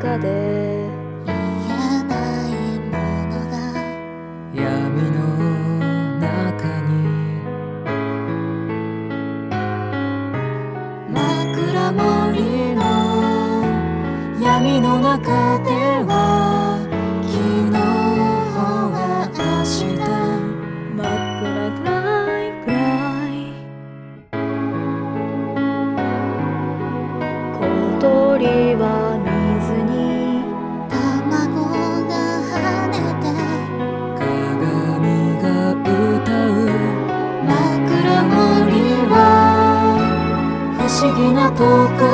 中で言えないものが闇の中に枕森の闇の中では昨日は明日真っ暗暗い暗い小鳥は水に卵が跳ねて鏡が歌う枕森は不思議なとこ